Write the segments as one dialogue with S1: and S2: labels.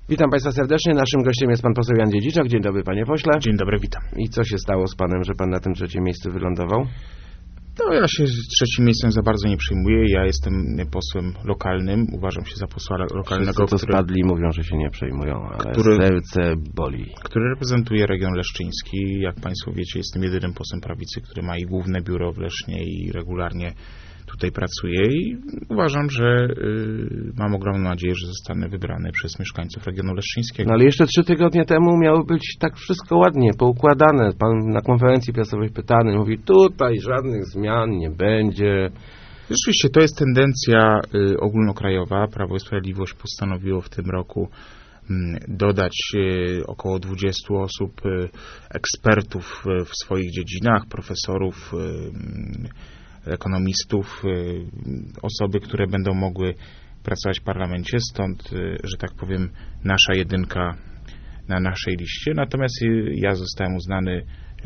S1: Witam Państwa serdecznie. Naszym gościem jest pan poseł Jan Dziedziczak. Dzień dobry, panie pośle.
S2: Dzień dobry, witam.
S1: I co się stało z panem, że pan na tym trzecim miejscu wylądował?
S2: No, ja się trzecim miejscem za bardzo nie przejmuję. Ja jestem posłem lokalnym. Uważam się za posła lokalnego,
S1: Wszyscy, co spadli, mówią, że się nie przejmują, ale serce boli.
S2: Który reprezentuje region leszczyński. Jak państwo wiecie, jestem jedynym posłem prawicy, który ma i główne biuro w Lesznie i regularnie tutaj pracuję i uważam, że mam ogromną nadzieję, że zostanę wybrany przez mieszkańców regionu leszczyńskiego.
S1: No ale jeszcze 3 tygodnie temu miało być tak wszystko ładnie, poukładane. Pan na konferencji prasowej pytany mówi, tutaj żadnych zmian nie będzie.
S2: Rzeczywiście, to jest tendencja ogólnokrajowa. Prawo i Sprawiedliwość postanowiło w tym roku dodać około 20 osób, ekspertów w swoich dziedzinach, profesorów, ekonomistów, osoby, które będą mogły pracować w parlamencie, stąd, że tak powiem, nasza jedynka na naszej liście. Natomiast ja zostałem uznany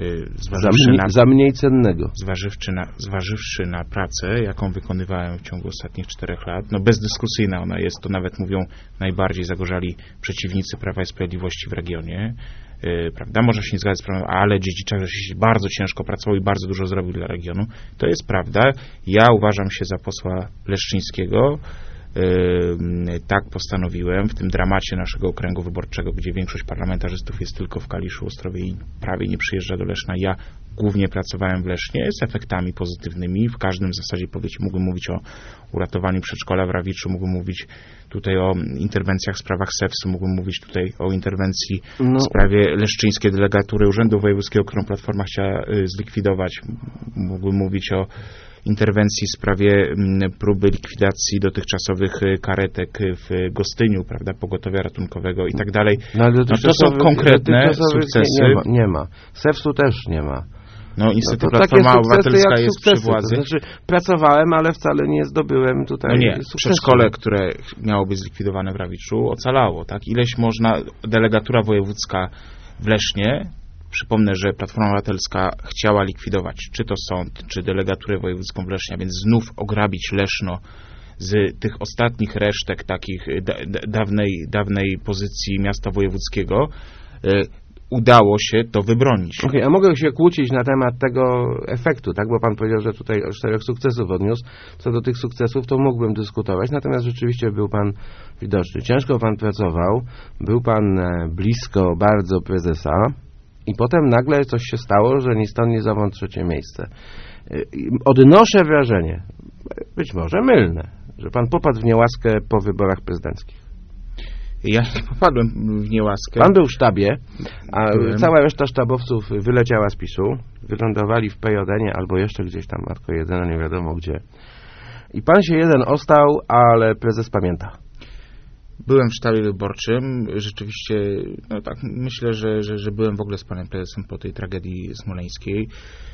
S1: za mniej cennego.
S2: Zważywszy na pracę, jaką wykonywałem w ciągu ostatnich 4 lat, no bezdyskusyjna ona jest, to nawet mówią najbardziej zagorzali przeciwnicy Prawa i Sprawiedliwości w regionie. Prawda? Można się nie zgadzać z prawem, ale Dziedziczak się bardzo ciężko pracował i bardzo dużo zrobił dla regionu. To jest prawda. Ja uważam się za posła leszczyńskiego. Tak postanowiłem w tym dramacie naszego okręgu wyborczego, gdzie większość parlamentarzystów jest tylko w Kaliszu, Ostrowie i prawie nie przyjeżdża do Leszna. Ja głównie pracowałem w Lesznie z efektami pozytywnymi. W każdym w zasadzie mógłbym mówić o uratowaniu przedszkola w Rawiczu, mógłbym mówić tutaj o interwencjach w sprawach SEWS-u, mógłbym mówić tutaj o interwencji w sprawie leszczyńskiej delegatury Urzędu Wojewódzkiego, którą Platforma chciała zlikwidować. Mógłbym mówić o interwencji w sprawie próby likwidacji dotychczasowych karetek w Gostyniu, prawda, pogotowia ratunkowego i tak dalej.
S1: No, ale
S2: to są konkretne sukcesy.
S1: Nie ma. SEWS-u też nie ma.
S2: No niestety Platforma Obywatelska jest przy władzy.
S1: To znaczy pracowałem, ale wcale nie zdobyłem tutaj sukcesu.
S2: Przedszkole, które miało być zlikwidowane w Rawiczu, ocalało, tak? Ileś można, delegatura wojewódzka w Lesznie, przypomnę, że Platforma Obywatelska chciała likwidować czy to sąd, czy delegaturę wojewódzką w Lesznie, więc znów ograbić Leszno z tych ostatnich resztek takich dawnej pozycji miasta wojewódzkiego. Udało się to wybronić.
S1: A mogę się kłócić na temat tego efektu, tak? Bo pan powiedział, że tutaj 4 sukcesów odniósł. Co do tych sukcesów, to mógłbym dyskutować, natomiast rzeczywiście był pan widoczny. Ciężko pan pracował, był pan blisko bardzo prezesa i potem nagle coś się stało, że ni stąd, ni zowąd 3 miejsce. Odnoszę wrażenie, być może mylne, że pan popadł w niełaskę po wyborach prezydenckich.
S2: Ja nie popadłem w niełaskę.
S1: Pan był w sztabie, a cała reszta sztabowców wyleciała z PiS-u, wylądowali w PJN-ie albo jeszcze gdzieś tam, matko jedyna, nie wiadomo gdzie. I pan się jeden ostał, ale prezes pamięta.
S2: Byłem w sztabie wyborczym, rzeczywiście, no tak, myślę, że byłem w ogóle z panem prezesem po tej tragedii smoleńskiej.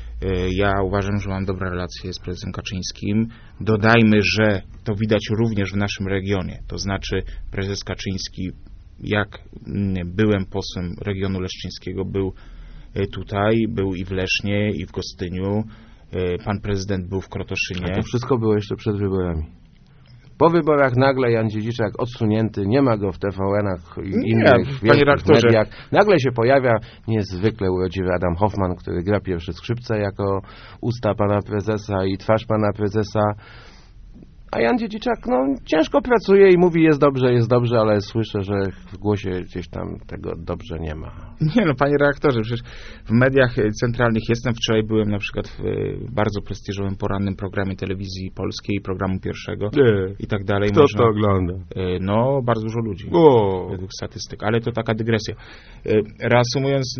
S2: Ja uważam, że mam dobre relacje z prezesem Kaczyńskim. Dodajmy, że to widać również w naszym regionie. To znaczy prezes Kaczyński, jak byłem posłem regionu leszczyńskiego, był tutaj, był i w Lesznie, i w Gostyniu. Pan prezydent był w Krotoszynie.
S1: A to wszystko było jeszcze przed wyborami. Po wyborach nagle Jan Dziedziczak odsunięty, nie ma go w TVN-ach i innych wielkich mediach. Nagle się pojawia niezwykle urodziwy Adam Hoffman, który gra pierwsze skrzypce jako usta pana prezesa i twarz pana prezesa. A Jan Dziedziczak, ciężko pracuje i mówi jest dobrze, ale słyszę, że w głosie gdzieś tam tego dobrze nie ma.
S2: Nie panie redaktorze, przecież w mediach centralnych jestem. Wczoraj byłem na przykład w bardzo prestiżowym porannym programie telewizji polskiej, programu pierwszego i tak dalej.
S1: Kto to ogląda?
S2: Bardzo dużo ludzi, według statystyk, ale to taka dygresja. Reasumując,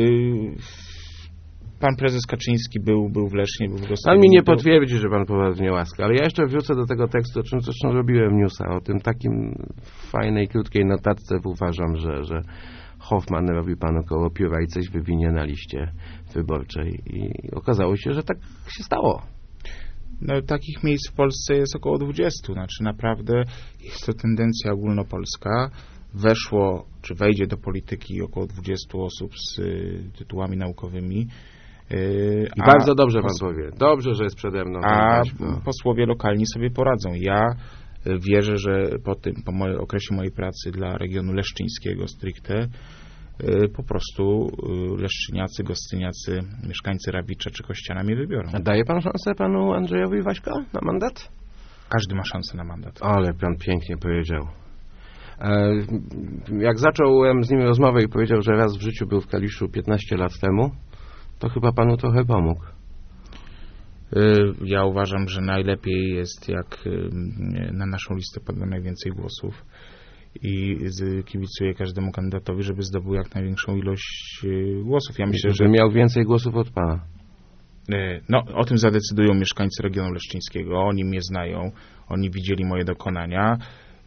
S2: pan prezes Kaczyński był w Lesznie, był w Gostyniu.
S1: Pan mi nie potwierdzi, że pan popadł w niełaskę, ale ja jeszcze wrócę do tego tekstu, zresztą robiłem newsa, o tym takim fajnej, krótkiej notatce. Uważam, że Hoffman robi panu koło pióra i coś wywinie na liście wyborczej i okazało się, że tak się stało.
S2: Takich miejsc w Polsce jest około 20, znaczy naprawdę jest to tendencja ogólnopolska. Weszło, czy wejdzie do polityki około 20 osób z tytułami naukowymi.
S1: I bardzo dobrze pan powie. Dobrze, że jest przede mną.
S2: A posłowie lokalni sobie poradzą. Ja wierzę, że po okresie mojej pracy dla regionu leszczyńskiego stricte, po prostu leszczyniacy, gostyniacy, mieszkańcy Rawicza czy Kościana mnie wybiorą.
S1: A daje pan szansę panu Andrzejowi Waśko na mandat?
S2: Każdy ma szansę na mandat.
S1: Ale pan pięknie powiedział. Jak zacząłem z nim rozmowę i powiedział, że raz w życiu był w Kaliszu 15 lat temu, to chyba panu trochę pomógł.
S2: Ja uważam, że najlepiej jest, jak na naszą listę pada najwięcej głosów i kibicuję każdemu kandydatowi, żeby zdobył jak największą ilość głosów. Ja myślę, że
S1: miał więcej głosów od pana.
S2: No, o tym zadecydują mieszkańcy regionu leszczyńskiego. Oni mnie znają, oni widzieli moje dokonania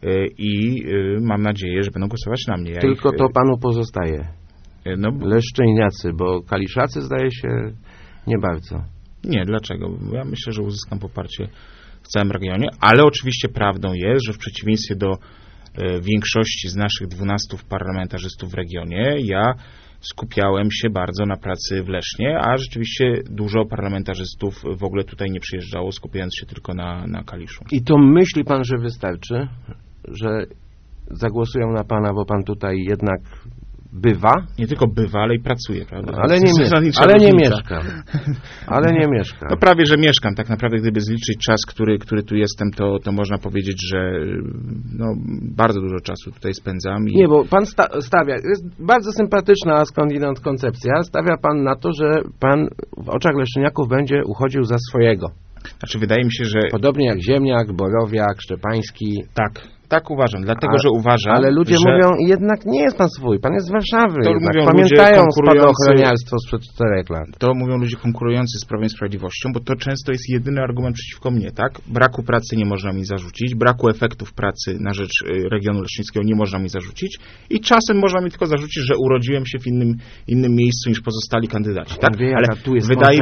S2: i mam nadzieję, że będą głosować na mnie.
S1: Tylko to panu pozostaje.
S2: No,
S1: Leszczyniacy, bo kaliszacy zdaje się nie bardzo.
S2: Nie, dlaczego? Ja myślę, że uzyskam poparcie w całym regionie, ale oczywiście prawdą jest, że w przeciwieństwie do większości z naszych 12 parlamentarzystów w regionie, ja skupiałem się bardzo na pracy w Lesznie, a rzeczywiście dużo parlamentarzystów w ogóle tutaj nie przyjeżdżało, skupiając się tylko na Kaliszu.
S1: I to myśli pan, że wystarczy, że zagłosują na pana, bo pan tutaj jednak bywa?
S2: Nie tylko bywa, ale i pracuje, prawda?
S1: Ale nie mieszka. Ale nie mieszka.
S2: No prawie, że mieszkam. Tak naprawdę, gdyby zliczyć czas, który tu jestem, to można powiedzieć, że no, bardzo dużo czasu tutaj spędzam.
S1: Nie, bo pan stawia, jest bardzo sympatyczna skądinąd koncepcja, stawia pan na to, że pan w oczach leszczyniaków będzie uchodził za swojego.
S2: Znaczy, wydaje mi się, że...
S1: Podobnie jak Ziemniak, Borowiak, Szczepański.
S2: Tak uważam, dlatego, że uważam,
S1: ale ludzie
S2: że...
S1: mówią, jednak nie jest pan swój, pan jest z Warszawy.
S2: To
S1: jednak
S2: mówią
S1: pamiętają
S2: ludzie
S1: spadochroniarstwo sprzed 4 lat.
S2: To mówią ludzie konkurujący z Prawem i Sprawiedliwością, bo to często jest jedyny argument przeciwko mnie, tak? Braku pracy nie można mi zarzucić, braku efektów pracy na rzecz regionu leszczyńskiego nie można mi zarzucić i czasem można mi tylko zarzucić, że urodziłem się w innym miejscu niż pozostali kandydaci, tak?
S1: Wie,
S2: ale
S1: tu jest
S2: wydaje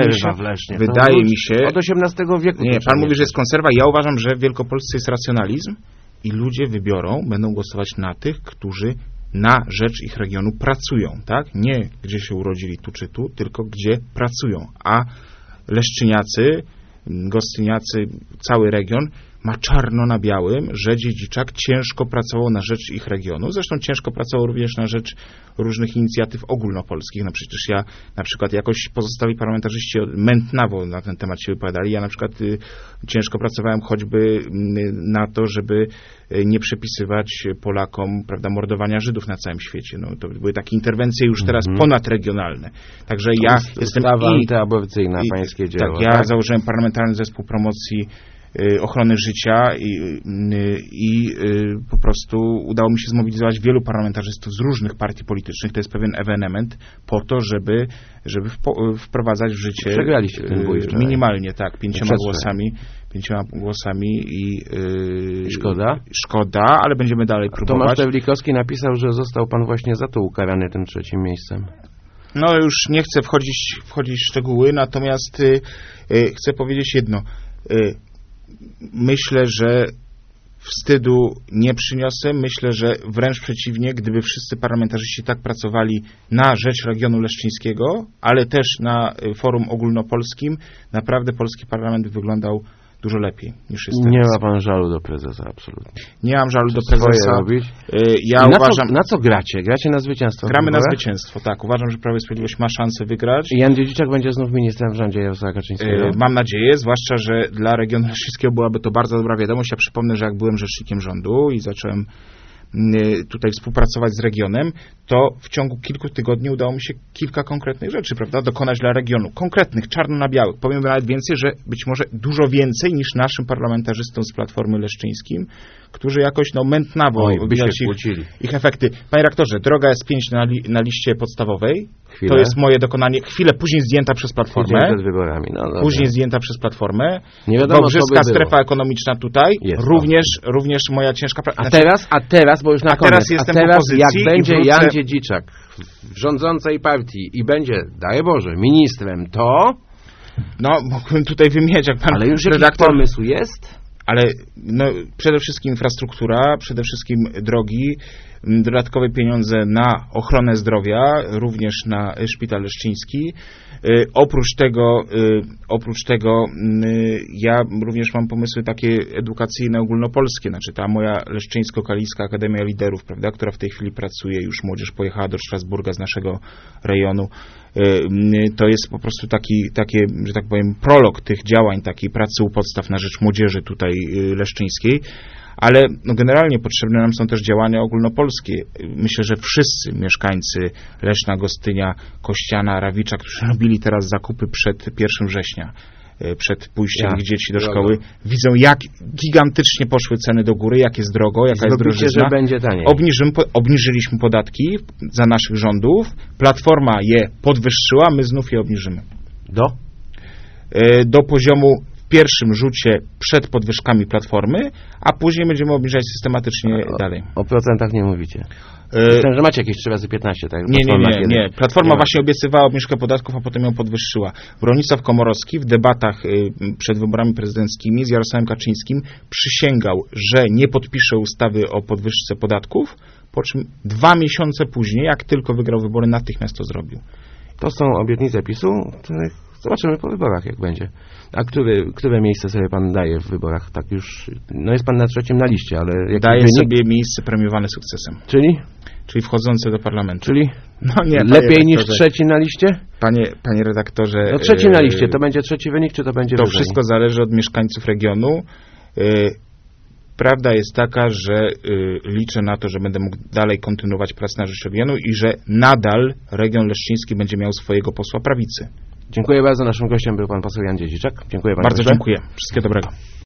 S2: mi się,
S1: od XVIII wieku.
S2: Nie, pan mówi, że jest konserwa. Ja uważam, że w Wielkopolsce jest racjonalizm i ludzie będą głosować na tych, którzy na rzecz ich regionu pracują, tak? Nie gdzie się urodzili tu czy tu, tylko gdzie pracują. A leszczyniacy, gostyniacy, cały region ma czarno na białym, że Dziedziczak ciężko pracował na rzecz ich regionu. Zresztą ciężko pracował również na rzecz różnych inicjatyw ogólnopolskich. No przecież ja na przykład jakoś pozostali parlamentarzyści mętnawo na ten temat się wypowiadali. Ja na przykład ciężko pracowałem choćby na to, żeby nie przepisywać Polakom, prawda, mordowania Żydów na całym świecie. No, to były takie interwencje już teraz ponadregionalne. Także ja jestem
S1: antyaborcyjna, pańskie dzieło.
S2: Tak, ja założyłem parlamentarny zespół promocji ochrony życia i po prostu udało mi się zmobilizować wielu parlamentarzystów z różnych partii politycznych. To jest pewien ewenement po to, żeby wprowadzać w życie.
S1: Przegraliście ten bój wczoraj.
S2: Minimalnie, tak, 5 głosami i szkoda, ale będziemy dalej próbować.
S1: Tomasz Tewlikowski napisał, że został pan właśnie za to ukarany tym 3. miejscem.
S2: No już nie chcę wchodzić w szczegóły, natomiast chcę powiedzieć jedno. Myślę, że wstydu nie przyniosę. Myślę, że wręcz przeciwnie, gdyby wszyscy parlamentarzyści tak pracowali na rzecz regionu leszczyńskiego, ale też na forum ogólnopolskim, naprawdę polski parlament wyglądał dużo lepiej niż jest teraz.
S1: Nie ma pan żalu do prezesa, absolutnie.
S2: Nie mam żalu do prezesa. Ja uważam...
S1: Na co gracie? Gracie na zwycięstwo?
S2: Gramy na zwycięstwo, tak. Uważam, że Prawo i Sprawiedliwość ma szansę wygrać.
S1: I Jan Dziedziczak będzie znów ministrem w rządzie Jarosława Kaczyńskiego?
S2: Mam nadzieję, zwłaszcza, że dla regionu leszczyńskiego byłaby to bardzo dobra wiadomość. Ja przypomnę, że jak byłem rzecznikiem rządu i zacząłem tutaj współpracować z regionem, to w ciągu kilku tygodni udało mi się kilka konkretnych rzeczy, prawda, dokonać dla regionu. Konkretnych, czarno na białych. Powiem nawet więcej, że być może dużo więcej niż naszym parlamentarzystom z Platformy Leszczyńskim, którzy jakoś mętnawo widać ich efekty. Panie rektorze, droga S5 na liście podstawowej, to jest moje dokonanie. Chwilę później zdjęta przez Platformę.
S1: Przed wyborami.
S2: Później zdjęta przez Platformę.
S1: Nie wiadomo,
S2: Wałbrzyska strefa ekonomiczna tutaj.
S1: Jest
S2: również moja ciężka praca.
S1: A teraz, bo już na koniec.
S2: Teraz jestem w opozycji
S1: jak będzie Jan Dziedziczak w rządzącej partii i będzie, daje Boże, ministrem, to...
S2: No, mógłbym tutaj wymieniać, jak pan
S1: ale już redaktor... pomysł jest?
S2: Ale przede wszystkim infrastruktura, przede wszystkim drogi. dodatkowe pieniądze na ochronę zdrowia, również na szpital leszczyński. Oprócz tego ja również mam pomysły takie edukacyjne, ogólnopolskie, znaczy ta moja Leszczyńsko-Kaliska Akademia Liderów, prawda, która w tej chwili pracuje, już młodzież pojechała do Strasburga z naszego rejonu. To jest po prostu taki, że tak powiem, prolog tych działań, takiej pracy u podstaw na rzecz młodzieży tutaj leszczyńskiej. Ale generalnie potrzebne nam są też działania ogólnopolskie. Myślę, że wszyscy mieszkańcy Leszna, Gostynia, Kościana, Rawicza, którzy robili teraz zakupy przed 1 września, przed pójściem ich dzieci do szkoły, widzą, jak gigantycznie poszły ceny do góry, jak jest drogo, jaka jest drożyzna.
S1: Że będzie taniej.
S2: Obniżyliśmy podatki za naszych rządów, Platforma je podwyższyła, my znów je obniżymy. Do poziomu w pierwszym rzucie przed podwyżkami Platformy, a później będziemy obniżać systematycznie dalej.
S1: O procentach nie mówicie. Myślę, że macie jakieś 3 razy 15. Tak?
S2: Nie. Platforma właśnie obiecywała obniżkę podatków, a potem ją podwyższyła. Bronisław Komorowski w debatach przed wyborami prezydenckimi z Jarosławem Kaczyńskim przysięgał, że nie podpisze ustawy o podwyżce podatków, po czym 2 miesiące później, jak tylko wygrał wybory, natychmiast to zrobił.
S1: To są obietnice PiS-u, których zobaczymy po wyborach, jak będzie. A które miejsce sobie pan daje w wyborach? Tak już, jest pan na 3. na liście, ale...
S2: Daję sobie miejsce premiowane sukcesem. Czyli wchodzące do parlamentu.
S1: Czyli lepiej niż 3. na liście?
S2: Panie redaktorze...
S1: 3. na liście, to będzie 3. wynik, czy to będzie wyżej?
S2: To wszystko zależy od mieszkańców regionu. Prawda jest taka, że liczę na to, że będę mógł dalej kontynuować pracę na rzecz regionu i że nadal region leszczyński będzie miał swojego posła prawicy.
S1: Dziękuję bardzo. Naszym gościem był pan poseł Jan Dziedziczak. Dziękuję bardzo.
S2: Dziękuję. Wszystkiego dobrego.